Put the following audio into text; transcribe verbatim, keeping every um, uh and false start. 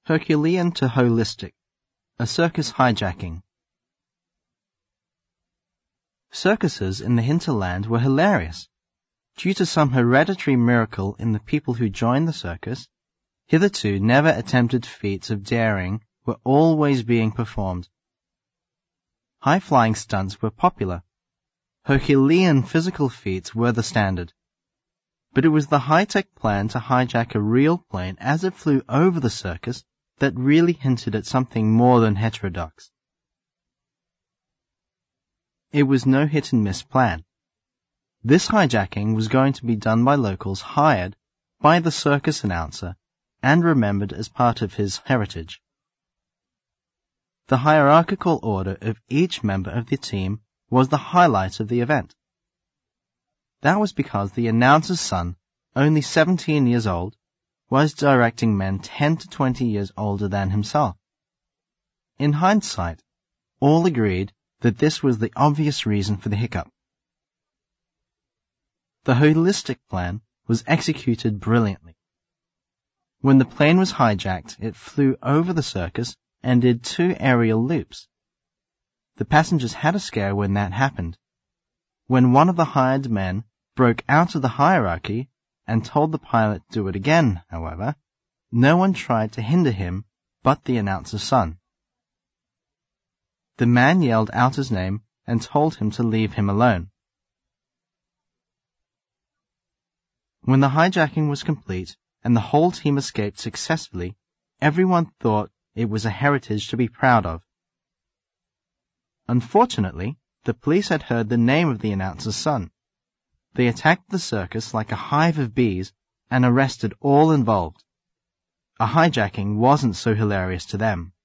Herculean to holistic, a circus hijacking. Circuses in the hinterland were hilarious. Due to some hereditary miracle in the people who joined the circus, hitherto never attempted feats of daring were always being performed. High-flying stunts were popular. Herculean physical feats were the standard. But it was the high-tech plan to hijack a real plane as it flew over the circus that really hinted at something more than heterodox. It was no hit-and-miss plan. This hijacking was going to be done by locals hired by the circus announcer and remembered as part of his heritage. The hierarchical order of each member of the team was the highlight of the event. That was because the announcer's son, only seventeen years old, was directing men ten to twenty years older than himself. In hindsight, all agreed that this was the obvious reason for the hiccup. The holistic plan was executed brilliantly. When the plane was hijacked, it flew over the circus and did two aerial loops. The passengers had a scare when that happened. When one of the hired men broke out of the hierarchy and told the pilot to do it again, however, no one tried to hinder him but the announcer's son. The man yelled out his name and told him to leave him alone. When the hijacking was complete and the whole team escaped successfully, everyone thought it was a heritage to be proud of. Unfortunately, the police had heard the name of the announcer's son. They attacked the circus like a hive of bees and arrested all involved. A hijacking wasn't so hilarious to them.